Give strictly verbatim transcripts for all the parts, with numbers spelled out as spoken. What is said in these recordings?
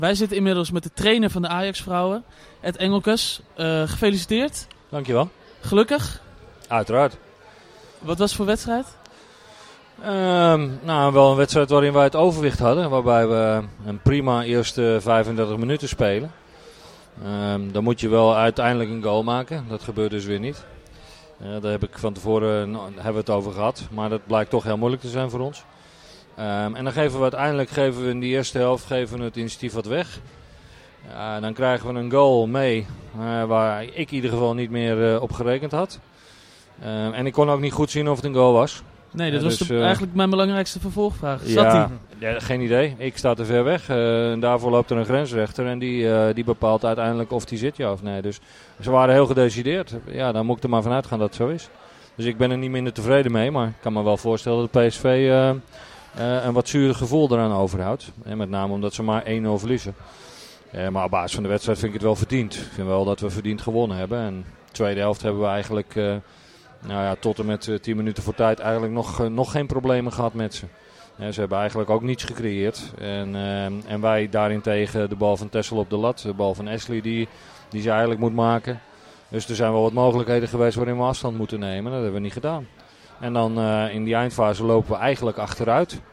Wij zitten inmiddels met de trainer van de Ajax-vrouwen, Ed Engelkes. Uh, gefeliciteerd. Dankjewel. Gelukkig. Uiteraard. Wat was het voor wedstrijd? Um, nou, wel een wedstrijd waarin wij het overwicht hadden. Waarbij we een prima eerste vijfendertig minuten spelen. Um, dan moet je wel uiteindelijk een goal maken. Dat gebeurt dus weer niet. Uh, daar heb ik van tevoren uh, hebben we het over gehad. Maar dat blijkt toch heel moeilijk te zijn voor ons. Um, en dan geven we uiteindelijk geven we in die eerste helft geven we het initiatief wat weg. Uh, dan krijgen we een goal mee uh, waar ik in ieder geval niet meer uh, op gerekend had. Uh, en ik kon ook niet goed zien of het een goal was. Nee, dat uh, was dus, de, uh, eigenlijk mijn belangrijkste vervolgvraag. Zat ja, hij? Ja, geen idee. Ik sta te ver weg. Uh, en daarvoor loopt er een grensrechter en die, uh, die bepaalt uiteindelijk of die zit ja of nee. Dus ze waren heel gedecideerd. Ja, dan moet ik er maar vanuit gaan dat het zo is. Dus ik ben er niet minder tevreden mee, maar ik kan me wel voorstellen dat P S V uh, uh, een wat zuur gevoel eraan overhoudt. En met name omdat ze maar één nul verliezen. Uh, maar op basis van de wedstrijd vind ik het wel verdiend. Ik vind wel dat we verdiend gewonnen hebben. En de tweede helft hebben we eigenlijk uh, nou ja, tot en met uh, tien minuten voor tijd eigenlijk nog, uh, nog geen problemen gehad met ze. Uh, ze hebben eigenlijk ook niets gecreëerd. En, uh, en wij daarentegen de bal van Tessel op de lat. De bal van Ashley die, die ze eigenlijk moet maken. Dus er zijn wel wat mogelijkheden geweest waarin we afstand moeten nemen. Dat hebben we niet gedaan. En dan uh, in die eindfase lopen we eigenlijk achteruit.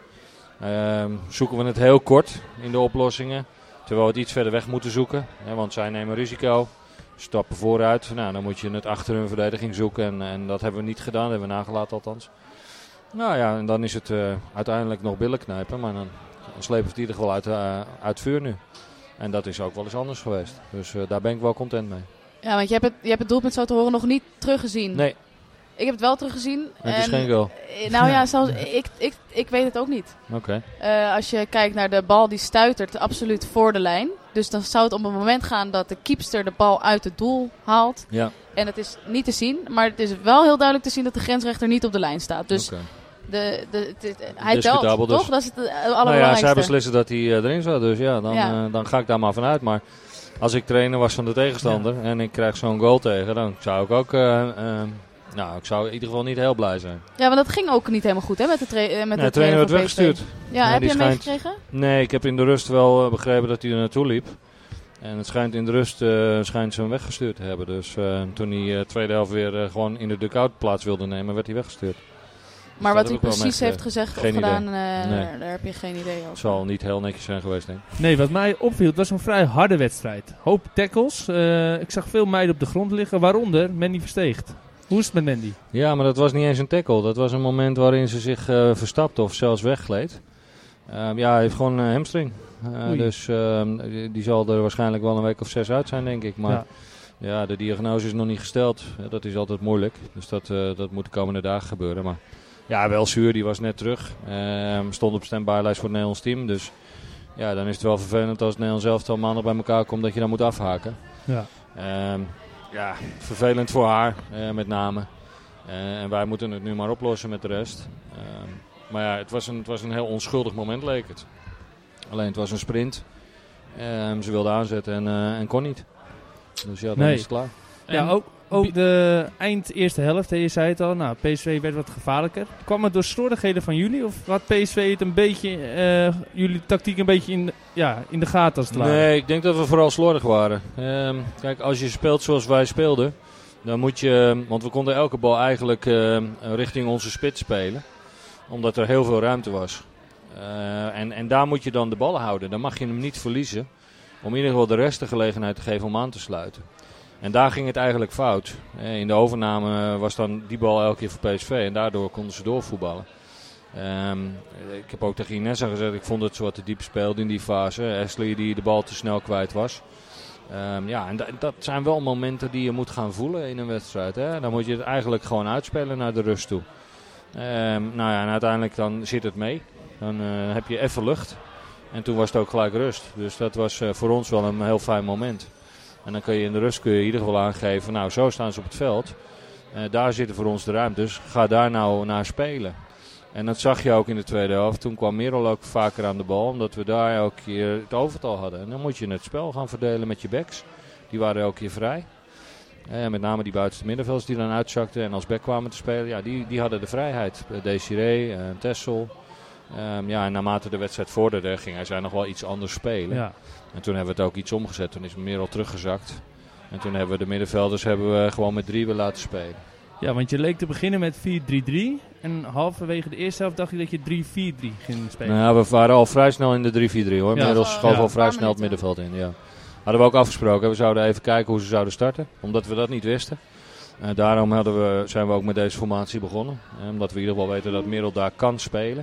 Uh, zoeken we het heel kort in de oplossingen. Terwijl we het iets verder weg moeten zoeken. Hè, want zij nemen risico. Stappen vooruit. Nou, dan moet je het achter hun verdediging zoeken. En, en dat hebben we niet gedaan. Dat hebben we nagelaten althans. Nou ja, en dan is het uh, uiteindelijk nog billen knijpen. Maar dan, dan slepen we het in ieder geval uit, uh, uit vuur nu. En dat is ook wel eens anders geweest. Dus uh, daar ben ik wel content mee. Ja, want je hebt het, je hebt het doelpunt zo te horen nog niet teruggezien. Nee. Ik heb het wel teruggezien. Het en, is geen goal. Nou ja, zelfs, ik, ik, ik weet het ook niet. Oké. Okay. Uh, als je kijkt naar de bal, die stuitert absoluut voor de lijn. Dus dan zou het op een moment gaan dat de keepster de bal uit het doel haalt. Ja. En het is niet te zien. Maar het is wel heel duidelijk te zien dat de grensrechter niet op de lijn staat. Dus okay. de, de, de, de, hij telt, dus. toch? Dat is het allerbelangrijkste. Nou ja, zij beslissen dat hij uh, erin zat. Dus ja, dan, ja. Uh, dan ga ik daar maar vanuit. Maar als ik trainer was van de tegenstander ja. en ik krijg zo'n goal tegen, dan zou ik ook... Uh, uh, Nou, ik zou in ieder geval niet heel blij zijn. Ja, want dat ging ook niet helemaal goed, hè, met de, tra- met nee, de, de trainer werd weggestuurd. Ja, nee, heb je hem schijnt... meegekregen? Nee, ik heb in de rust wel uh, begrepen dat hij er naartoe liep. En het schijnt in de rust uh, schijnt ze hem weggestuurd te hebben. Dus uh, toen hij de uh, tweede helft weer uh, gewoon in de dugout plaats wilde nemen, werd hij weggestuurd. Maar dus wat hij precies heeft gezegd geen of gedaan, uh, nee. daar, daar heb je geen idee over. Het zal niet heel netjes zijn geweest, denk ik. Nee, wat mij opviel, het was een vrij harde wedstrijd. Hoop tackles. Uh, ik zag veel meiden op de grond liggen, waaronder Mandy Versteegt. Hoe is het met Mandy? Ja, maar dat was niet eens een tackle. Dat was een moment waarin ze zich uh, verstapte of zelfs weggleed. Uh, ja, hij heeft gewoon een hamstring. Uh, dus uh, die, die zal er waarschijnlijk wel een week of zes uit zijn, denk ik. Maar ja, ja de diagnose is nog niet gesteld. Ja, dat is altijd moeilijk. Dus dat, uh, dat moet de komende dagen gebeuren. Maar ja, wel zuur. Die was net terug. Uh, stond op standby-lijst voor het Nederlands team. Dus ja, dan is het wel vervelend als het Nederlands elftal maandag bij elkaar komt dat je dan moet afhaken. Ja. Uh, Ja, vervelend voor haar, uh, met name. Uh, en wij moeten het nu maar oplossen met de rest. Uh, maar ja, het was, een, het was een heel onschuldig moment, leek het. Alleen het was een sprint. Uh, ze wilde aanzetten en, uh, en kon niet. Dus ja, dan nee. is het klaar. Ja, ook, ook de eind eerste helft, je zei het al. Nou, P S V werd wat gevaarlijker. Kwam het door slordigheden van jullie? Of had P S V het een beetje, uh, jullie tactiek een beetje in, ja, in de gaten als het ware? Nee, ik denk dat we vooral slordig waren. Uh, kijk, als je speelt zoals wij speelden, dan moet je... Want we konden elke bal eigenlijk uh, richting onze spits spelen. Omdat er heel veel ruimte was. Uh, en, en daar moet je dan de bal houden. Dan mag je hem niet verliezen. Om in ieder geval de rest de gelegenheid te geven om aan te sluiten. En daar ging het eigenlijk fout. In de overname was dan die bal elke keer voor P S V. En daardoor konden ze doorvoetballen. Um, ik heb ook tegen Inessa gezegd, ik vond dat ze wat te diep speelde in die fase. Ashley die de bal te snel kwijt was. Um, ja, en d- dat zijn wel momenten die je moet gaan voelen in een wedstrijd. Hè? Dan moet je het eigenlijk gewoon uitspelen naar de rust toe. Um, nou ja, en uiteindelijk dan zit het mee. Dan uh, heb je even lucht. En toen was het ook gelijk rust. Dus dat was uh, voor ons wel een heel fijn moment. En dan kun je in de rust kun je in ieder geval aangeven, nou zo staan ze op het veld. Uh, daar zitten voor ons de ruimte, dus ga daar nou naar spelen. En dat zag je ook in de tweede helft. Toen kwam Merel ook vaker aan de bal, omdat we daar elke keer het overtal hadden. En dan moet je het spel gaan verdelen met je backs. Die waren elke keer vrij. Uh, met name die buitenste middenvelders die dan uitzakten en als back kwamen te spelen. Ja, die, die hadden de vrijheid. Uh, Desiree, uh, Tessel. Um, ja, en naarmate de wedstrijd vorderde ging hij zij nog wel iets anders spelen. Ja. En toen hebben we het ook iets omgezet. Toen is Merel teruggezakt. En toen hebben we de middenvelders hebben we gewoon met drie weer laten spelen. Ja, want je leek te beginnen met vier drie drie. En halverwege de eerste helft dacht je dat je drie vier drie ging spelen. Nou, we waren al vrij snel in de drie vier drie hoor. Ja. Merel schoof Ja. al vrij snel het middenveld in. Ja. Hadden we ook afgesproken. We zouden even kijken hoe ze zouden starten. Omdat we dat niet wisten. Uh, daarom hadden we, zijn we ook met deze formatie begonnen. Uh, omdat we in ieder geval weten dat Merel daar kan spelen.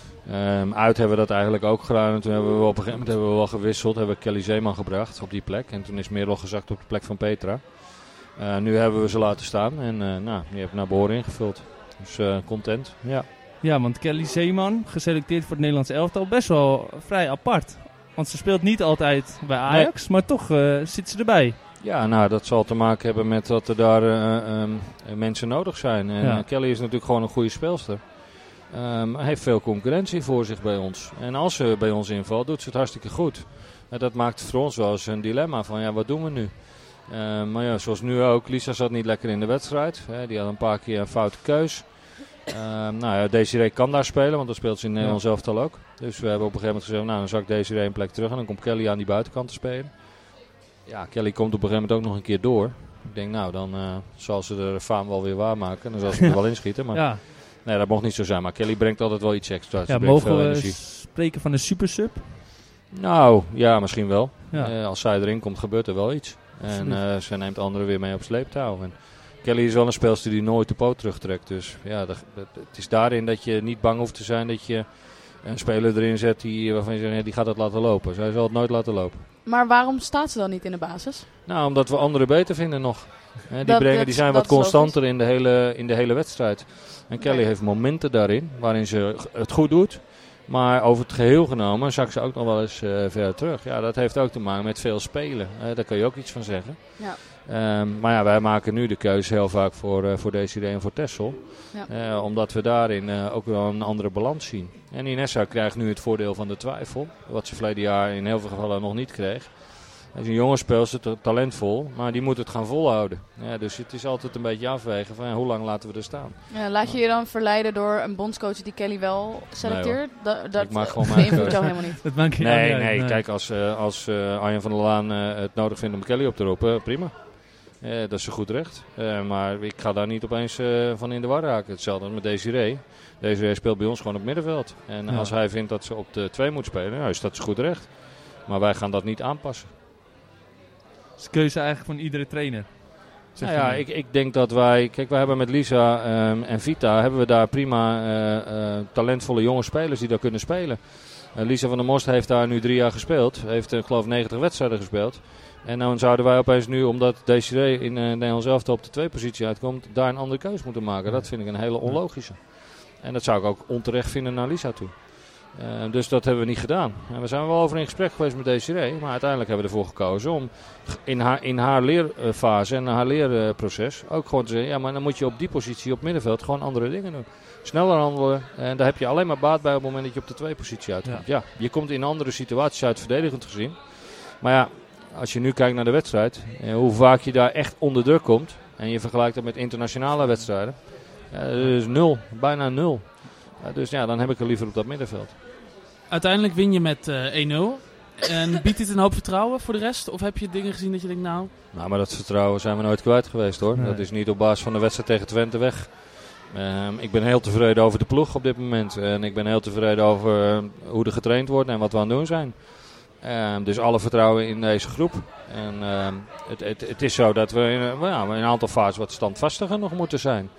Um, uit hebben we dat eigenlijk ook gedaan. En toen hebben we op een gegeven moment hebben we wel gewisseld. Hebben we Kelly Zeeman gebracht op die plek. En toen is Merel gezakt op de plek van Petra. Uh, nu hebben we ze laten staan. En uh, nou, die hebben naar behoren ingevuld. Dus uh, content, ja. Ja, want Kelly Zeeman, geselecteerd voor het Nederlands elftal, best wel vrij apart. Want ze speelt niet altijd bij Ajax, nee. maar toch uh, zit ze erbij. Ja, nou, dat zal te maken hebben met dat er daar uh, um, mensen nodig zijn. En ja. uh, Kelly is natuurlijk gewoon een goede speelster. Um, hij heeft veel concurrentie voor zich bij ons. En als ze bij ons invalt, doet ze het hartstikke goed. En dat maakt voor ons wel eens een dilemma van, ja, wat doen we nu? Uh, maar ja, zoals nu ook, Lisa zat niet lekker in de wedstrijd. Hè, die had een paar keer een foute keus. Uh, nou ja, Desiree kan daar spelen, want dat speelt ze in Nederland ja. zelf al ook. Dus we hebben op een gegeven moment gezegd, nou dan zak Desiree een plek terug en dan komt Kelly aan die buitenkant te spelen. Ja, Kelly komt op een gegeven moment ook nog een keer door. Ik denk, nou dan uh, zal ze de faam wel weer waarmaken. Dan zal ze er wel inschieten. Maar ja. nee, dat mocht niet zo zijn. Maar Kelly brengt altijd wel iets extra's. Ja, mogen we energie. spreken van een supersub? Nou, ja, misschien wel. Ja. Uh, als zij erin komt, gebeurt er wel iets. En uh, ze neemt anderen weer mee op sleeptouw. En Kelly is wel een speelster die nooit de poot terugtrekt. Dus ja, dat, dat, het is daarin dat je niet bang hoeft te zijn dat je een speler erin zet die, waarvan je zegt, ja, die gaat het laten lopen. Zij zal het nooit laten lopen. Maar waarom staat ze dan niet in de basis? Nou, omdat we anderen beter vinden nog. He, die, dat, brengen, dat, die zijn wat constanter in de, hele, in de hele wedstrijd. En Kelly okay. heeft momenten daarin waarin ze het goed doet. Maar over het geheel genomen zakt ze ook nog wel eens uh, verder terug. Ja, dat heeft ook te maken met veel spelen. Uh, daar kun je ook iets van zeggen. Ja. Um, maar ja, wij maken nu de keuze heel vaak voor, uh, voor Desiree en voor Tessel. Ja. Uh, omdat we daarin uh, ook wel een andere balans zien. En Inessa krijgt nu het voordeel van de twijfel. Wat ze verleden jaar in heel veel gevallen nog niet kreeg. Hij is een jonge speelster, talentvol, maar die moet het gaan volhouden. Ja, dus het is altijd een beetje afwegen van ja, hoe lang laten we er staan. Ja, laat je je dan verleiden door een bondscoach die Kelly wel selecteert? Nee, da- dat ik maak gewoon mijn beïnvloedt jou helemaal niet. Dat maakt je nee, uit, nee, nee, kijk, als, uh, als uh, Arjen van der Laan uh, het nodig vindt om Kelly op te roepen, prima. Uh, dat is een goed recht. Uh, maar ik ga daar niet opeens uh, van in de war raken. Hetzelfde met Desiree. Desiree speelt bij ons gewoon op middenveld. En ja. als hij vindt dat ze op de twee moet spelen, nou, is dat goed recht. Maar wij gaan dat niet aanpassen. Dat is de keuze eigenlijk van iedere trainer. Nou ja, ik, ik denk dat wij... Kijk, wij hebben met Lisa um, en Vita... hebben we daar prima uh, uh, talentvolle jonge spelers die daar kunnen spelen. Uh, Lisa van der Most heeft daar nu drie jaar gespeeld. Heeft, uh, geloof ik, negentig wedstrijden gespeeld. En dan zouden wij opeens nu, omdat Desiree in uh, Nederland zelf op de twee positie uitkomt... daar een andere keuze moeten maken. Dat vind ik een hele onlogische. En dat zou ik ook onterecht vinden naar Lisa toe. Uh, dus dat hebben we niet gedaan. En we zijn wel over in gesprek geweest met Desiree. Maar uiteindelijk hebben we ervoor gekozen om in haar, in haar leerfase en haar leerproces ook gewoon te zeggen... ja, maar dan moet je op die positie op middenveld gewoon andere dingen doen. Sneller handelen. En daar heb je alleen maar baat bij op het moment dat je op de twee positie uitkomt. Ja. ja, je komt in andere situaties uit verdedigend gezien. Maar ja, als je nu kijkt naar de wedstrijd... Eh, hoe vaak je daar echt onder druk komt... en je vergelijkt dat met internationale wedstrijden... Ja, dat is nul. Bijna nul. Ja, dus ja, dan heb ik er liever op dat middenveld. Uiteindelijk win je met uh, één nul. En biedt dit een hoop vertrouwen voor de rest? Of heb je dingen gezien dat je denkt, nou... Nou, maar dat vertrouwen zijn we nooit kwijt geweest, hoor. Nee. Dat is niet op basis van de wedstrijd tegen Twente weg. Uh, ik ben heel tevreden over de ploeg op dit moment. En ik ben heel tevreden over uh, hoe er getraind wordt en wat we aan het doen zijn. Uh, dus alle vertrouwen in deze groep. En uh, het, het, het is zo dat we in, uh, ja, in een aantal fases wat standvastiger nog moeten zijn.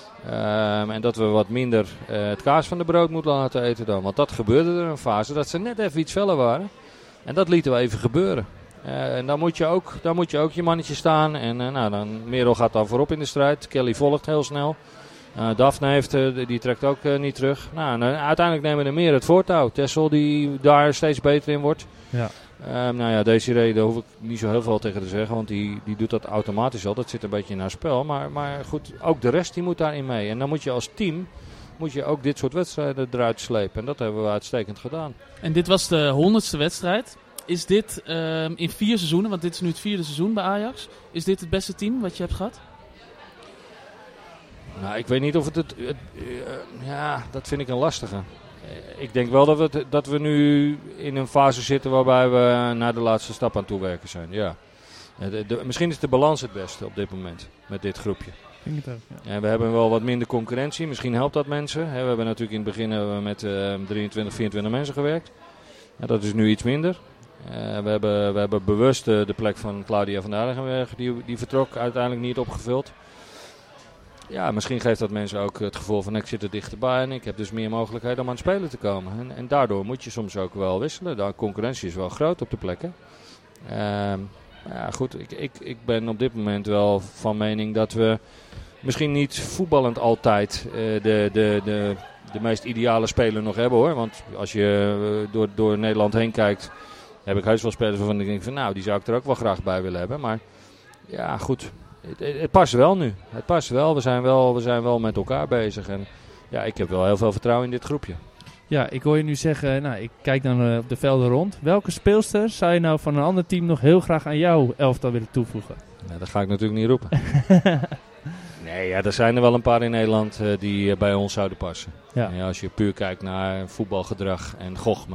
Um, en dat we wat minder uh, het kaas van de brood moeten laten eten dan. Want dat gebeurde er een fase dat ze net even iets feller waren. En dat lieten we even gebeuren. Uh, en dan moet, je ook, dan moet je ook je mannetje staan. En uh, nou, dan, Merel gaat dan voorop in de strijd. Kelly volgt heel snel. Uh, Daphne heeft, uh, die trekt ook uh, niet terug. Nou, en, uh, uiteindelijk nemen we meer het voortouw. Tessel die daar steeds beter in wordt. Ja. Um, nou ja, Desiree, daar hoef ik niet zo heel veel tegen te zeggen, want die, die doet dat automatisch al. Dat zit een beetje in haar spel. Maar, maar goed, ook de rest die moet daarin mee. En dan moet je als team moet je ook dit soort wedstrijden eruit slepen. En dat hebben we uitstekend gedaan. En dit was de honderdste wedstrijd. Is dit um, in vier seizoenen, want dit is nu het vierde seizoen bij Ajax, is dit het beste team wat je hebt gehad? Nou, ik weet niet of het... het, het uh, ja, dat vind ik een lastige. ik denk wel dat we, t- dat we nu in een fase zitten waarbij we naar de laatste stap aan toe werken zijn. Ja. De, de, misschien is de balans het beste op dit moment met dit groepje. Denk het ook, ja. En we hebben wel wat minder concurrentie. Misschien helpt dat mensen. He, we hebben natuurlijk in het begin hebben we met uh, drieëntwintig, vierentwintig mensen gewerkt. Ja, dat is nu iets minder. Uh, we, hebben, we hebben bewust uh, de plek van Claudia van Aardenberg, die, die vertrok, uiteindelijk niet opgevuld. Ja, misschien geeft dat mensen ook het gevoel van ik zit er dichterbij en ik heb dus meer mogelijkheden om aan het spelen te komen. En, en daardoor moet je soms ook wel wisselen. De concurrentie is wel groot op de plekken. Uh, ja, goed, ik, ik, ik ben op dit moment wel van mening dat we misschien niet voetballend altijd uh, de, de, de, de meest ideale speler nog hebben hoor. Want als je uh, door, door Nederland heen kijkt, heb ik heus wel spelers waarvan ik denk van nou, die zou ik er ook wel graag bij willen hebben. Maar ja, goed. Het, het, het past wel nu. Het past wel. We zijn wel, we zijn wel met elkaar bezig. En ja, ik heb wel heel veel vertrouwen in dit groepje. Ja, ik hoor je nu zeggen, nou, ik kijk dan uh, op de velden rond. Welke speelster zou je nou van een ander team nog heel graag aan jouw elftal willen toevoegen? Nou, dat ga ik natuurlijk niet roepen. Nee, ja, er zijn er wel een paar in Nederland uh, die uh, bij ons zouden passen. Ja. Ja, als je puur kijkt naar voetbalgedrag en gochme.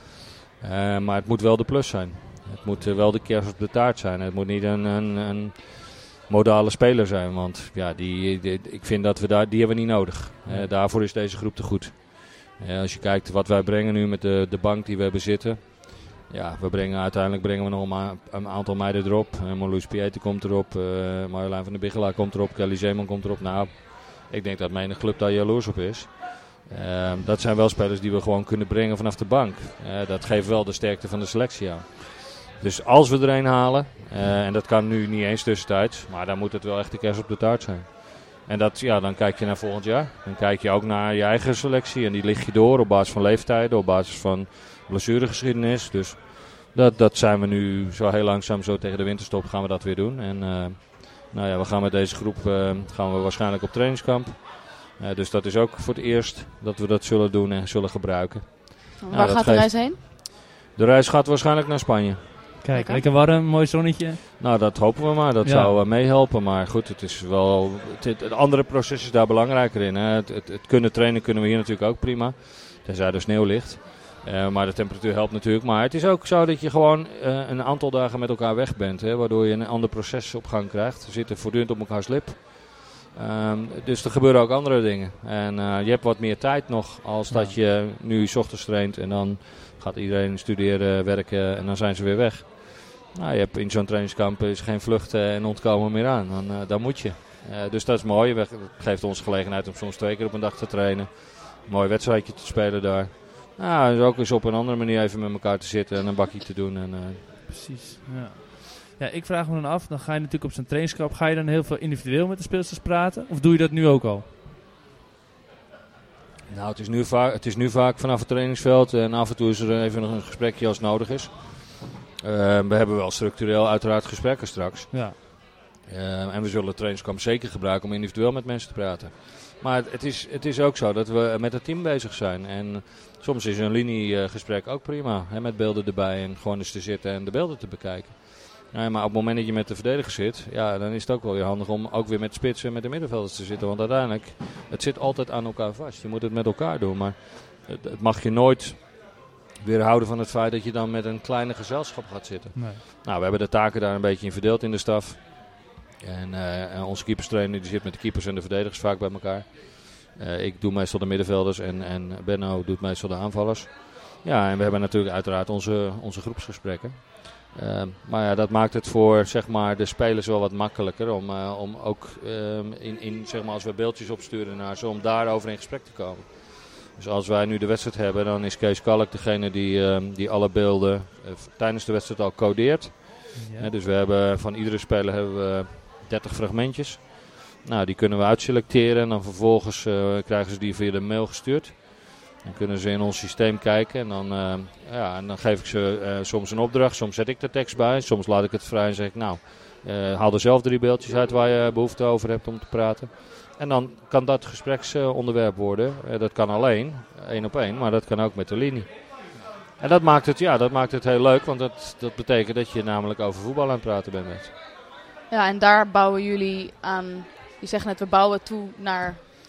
Uh, maar het moet wel de plus zijn. Het moet uh, wel de kers op de taart zijn. Het moet niet een, een, een modale speler zijn. Want ja, die, die, ik vind dat we daar, die hebben we niet nodig. Uh, daarvoor is deze groep te goed. Uh, als je kijkt wat wij brengen nu met de, de bank die we hebben zitten. Ja, we brengen, uiteindelijk brengen we nog een, ma- een aantal meiden erop. Uh, Marloes Pieter komt erop. Uh, Marjolein van der Biggelaar komt erop. Kelly Zeeman komt erop. Nou, ik denk dat menig club daar jaloers op is. Uh, dat zijn wel spelers die we gewoon kunnen brengen vanaf de bank. Uh, dat geeft wel de sterkte van de selectie aan. Dus als we er een halen, uh, en dat kan nu niet eens tussentijds, maar dan moet het wel echt de kers op de taart zijn. En dat, ja, dan kijk je naar volgend jaar. Dan kijk je ook naar je eigen selectie en die lig je door op basis van leeftijden, op basis van blessuregeschiedenis. Dus dat, dat zijn we nu zo heel langzaam, zo tegen de winterstop gaan we dat weer doen. En uh, nou ja, we gaan met deze groep uh, gaan we waarschijnlijk op trainingskamp. Uh, dus dat is ook voor het eerst dat we dat zullen doen en zullen gebruiken. Waar nou, gaat de geeft... reis heen? De reis gaat waarschijnlijk naar Spanje. Kijk, lekker, lekker warm, mooi zonnetje. Nou, dat hopen we maar. Dat ja. zou uh, meehelpen. Maar goed, het is wel. Het, het, het andere proces is daar belangrijker in. Hè. Het, het, het kunnen trainen kunnen we hier natuurlijk ook prima. Tenzij er sneeuw ligt. Uh, maar de temperatuur helpt natuurlijk. Maar het is ook zo dat je gewoon uh, een aantal dagen met elkaar weg bent. Hè, waardoor je een ander proces op gang krijgt. We zitten voortdurend op elkaars lip. Um, dus er gebeuren ook andere dingen. En uh, je hebt wat meer tijd nog als ja. dat je nu 's ochtends traint. En dan gaat iedereen studeren, werken en dan zijn ze weer weg. Nou, je hebt in zo'n trainingskamp is geen vluchten en ontkomen meer aan. Dan, uh, dan moet je. Uh, dus dat is mooi. Het geeft ons gelegenheid om soms twee keer op een dag te trainen. Een mooi wedstrijdje te spelen daar. Nou, dus ook eens op een andere manier even met elkaar te zitten en een bakje te doen. En, uh... Precies, ja. Ja, ik vraag me dan af, dan ga je natuurlijk op zo'n trainingskamp. Ga je dan heel veel individueel met de speelsters praten? Of doe je dat nu ook al? Nou, het is nu vaak, het is nu vaak vanaf het trainingsveld. En af en toe is er even nog een gesprekje als het nodig is. Uh, we hebben wel structureel uiteraard gesprekken straks. Ja. Uh, en we zullen het trainingskamp zeker gebruiken om individueel met mensen te praten. Maar het, het, is, het is ook zo dat we met het team bezig zijn. En soms is een liniegesprek ook prima. Hè, met beelden erbij en gewoon eens te zitten en de beelden te bekijken. Nou, maar op het moment dat je met de verdediger zit, ja, dan is het ook wel weer handig om ook weer met de spitsen en met de middenvelders te zitten. Want uiteindelijk, het zit altijd aan elkaar vast. Je moet het met elkaar doen, maar het, het mag je nooit weerhouden van het feit dat je dan met een kleine gezelschap gaat zitten. Nee. Nou, we hebben de taken daar een beetje in verdeeld in de staf. En uh, onze keeperstrainer die zit met de keepers en de verdedigers vaak bij elkaar. Uh, ik doe meestal de middenvelders en, en Benno doet meestal de aanvallers. Ja, en we hebben natuurlijk uiteraard onze, onze groepsgesprekken. Uh, maar ja, dat maakt het voor zeg maar, de spelers wel wat makkelijker om, uh, om ook uh, in, in, zeg maar, als we beeldjes opsturen naar ze, om daarover in gesprek te komen. Dus als wij nu de wedstrijd hebben, dan is Kees Kalk degene die, uh, die alle beelden uh, tijdens de wedstrijd al codeert. Ja. Uh, dus we hebben van iedere speler hebben we dertig fragmentjes. Nou, die kunnen we uitselecteren en dan vervolgens uh, krijgen ze die via de mail gestuurd. Dan kunnen ze in ons systeem kijken en dan, uh, ja, en dan geef ik ze uh, soms een opdracht. Soms zet ik de tekst bij, soms laat ik het vrij en zeg ik nou, uh, haal er zelf drie beeldjes uit waar je behoefte over hebt om te praten. En dan kan dat gespreksonderwerp worden. Uh, dat kan alleen, één op één, maar dat kan ook met de linie. En dat maakt het, ja, dat maakt het heel leuk, want dat, dat betekent dat je namelijk over voetbal aan het praten bent met. Ja, en daar bouwen jullie aan. Je zegt net, we bouwen toe naar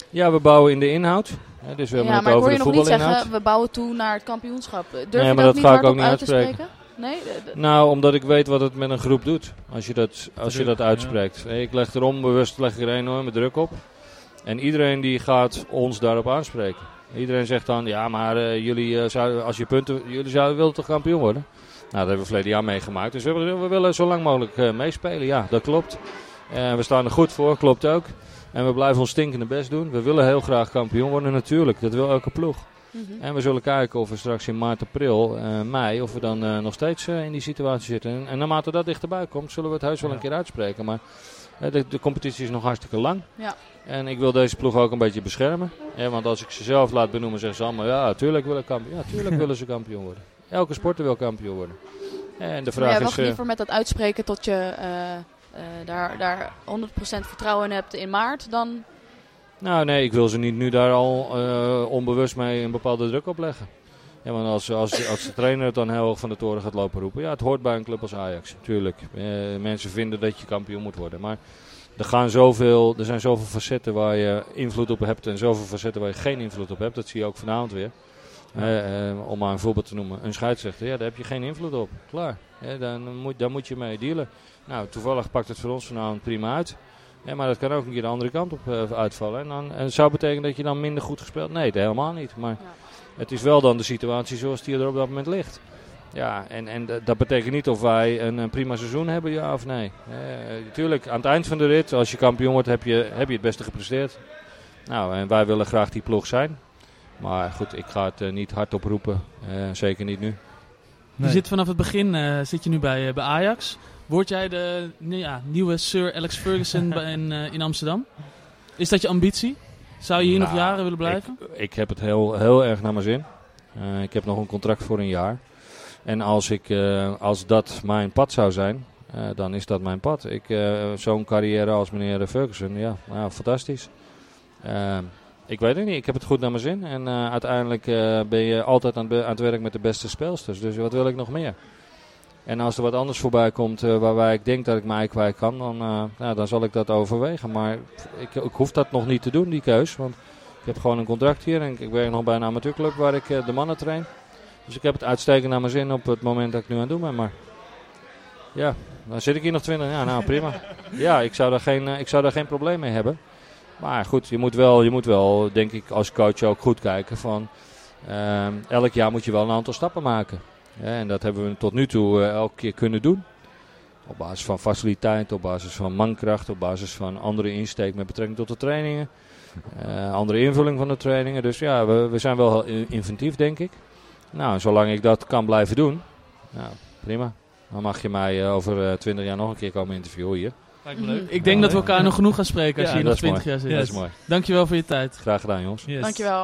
Ja, we bouwen in de inhoud. Ja, dus we hebben Ja, het maar ik over hoor je de nog niet voetbalinhoud. zeggen, we bouwen toe naar het kampioenschap. Durf Nee, je maar dat dat niet ga ik hardop ook niet uit te uitspreken. spreken? Nee? De- de- Nou, omdat ik weet wat het met een groep doet. Als je dat, als je Druk, dat uitspreekt. Ik leg er onbewust leg ik er enorme druk op. En iedereen die gaat ons daarop aanspreken. Iedereen zegt dan, ja, maar uh, jullie, uh, zouden, als je punten, jullie zouden willen toch kampioen worden? Nou, dat hebben we verleden jaar meegemaakt. Dus we, we willen zo lang mogelijk uh, meespelen. Ja, dat klopt. Uh, we staan er goed voor, klopt ook. En we blijven ons stinkende best doen. We willen heel graag kampioen worden, natuurlijk. Dat wil elke ploeg. Mhm. En we zullen kijken of we straks in maart, april, uh, mei, of we dan uh, nog steeds uh, in die situatie zitten. En, en naarmate dat dichterbij komt, zullen we het heus wel een keer uitspreken. Maar uh, de, de competitie is nog hartstikke lang. Ja. En ik wil deze ploeg ook een beetje beschermen. Ja, want als ik ze zelf laat benoemen, zeggen ze allemaal, ja, tuurlijk willen, kampioen. Ja, tuurlijk willen ze kampioen worden. Elke sporter wil kampioen worden. En de vraag Maar jij is... wacht Uh, liever met dat uitspreken tot je uh, uh, daar, daar honderd procent vertrouwen in hebt in maart dan... Nou nee, ik wil ze niet nu daar al uh, onbewust mee een bepaalde druk op leggen. Ja, want als, als, als de trainer het dan heel hoog van de toren gaat lopen roepen. Ja, het hoort bij een club als Ajax, natuurlijk. Uh, mensen vinden dat je kampioen moet worden. Maar er, gaan zoveel, er zijn zoveel facetten waar je invloed op hebt en zoveel facetten waar je geen invloed op hebt. Dat zie je ook vanavond weer. Uh, uh, om maar een voorbeeld te noemen. Een scheidsrechter, ja, daar heb je geen invloed op. Klaar. Ja, dan moet, daar moet je mee dealen. Nou, toevallig pakt het voor ons vanavond prima uit. Ja, maar dat kan ook een keer de andere kant op uh, uitvallen. En, dan, en het zou betekenen dat je dan minder goed gespeeld... Nee, helemaal niet. Maar Ja. het is wel dan de situatie zoals die er op dat moment ligt. Ja, en, en d- dat betekent niet of wij een, een prima seizoen hebben, ja of nee. Natuurlijk, uh, aan het eind van de rit, als je kampioen wordt, heb je, heb je het beste gepresteerd. Nou, en wij willen graag die ploeg zijn. Maar goed, ik ga het uh, niet hardop roepen. Uh, zeker niet nu. Je Nee. zit vanaf het begin uh, zit je nu bij, uh, bij Ajax. Word jij de nou ja, nieuwe Sir Alex Ferguson bij- in, uh, in Amsterdam? Is dat je ambitie? Zou je hier Nou, nog jaren willen blijven? Ik, ik heb het heel, heel erg naar mijn zin. Uh, ik heb nog een contract voor een jaar. En als, ik, uh, als dat mijn pad zou zijn, uh, dan is dat mijn pad. Ik, uh, zo'n carrière als meneer Ferguson, ja, nou, fantastisch. Uh, ik weet het niet, ik heb het goed naar mijn zin. En uh, uiteindelijk uh, ben je altijd aan het, be- aan het werk met de beste speelsters. Dus wat wil ik nog meer? En als er wat anders voorbij komt uh, waarbij ik denk dat ik mij kwijt kan, dan, uh, nou, dan zal ik dat overwegen. Maar ik, ik hoef dat nog niet te doen, die keus. Want ik heb gewoon een contract hier en ik, ik werk nog bij een amateurclub waar ik uh, de mannen train. Dus ik heb het uitstekend naar mijn zin op het moment dat ik nu aan het doen ben. Maar ja, dan zit ik hier nog twintig jaar. Nou, prima. Ja, ik zou daar geen, uh, ik zou daar geen probleem mee hebben. Maar goed, je moet wel, je moet wel denk ik als coach ook goed kijken van... Uh, elk jaar moet je wel een aantal stappen maken. Ja, en dat hebben we tot nu toe uh, elke keer kunnen doen. Op basis van faciliteit, op basis van mankracht, op basis van andere insteek met betrekking tot de trainingen. Uh, andere invulling van de trainingen. Dus ja, we, we zijn wel heel inventief, denk ik. Nou, zolang ik dat kan blijven doen, nou, prima. Dan mag je mij uh, over twintig uh, jaar nog een keer komen interviewen hier. Lijkt me leuk. Ik denk Ja, dat we leuk. elkaar nog genoeg gaan spreken als Ja, je hier dat nog is twintig jaar zit. Dat is mooi. Dankjewel voor je tijd. Graag gedaan, jongens. Yes. Dankjewel.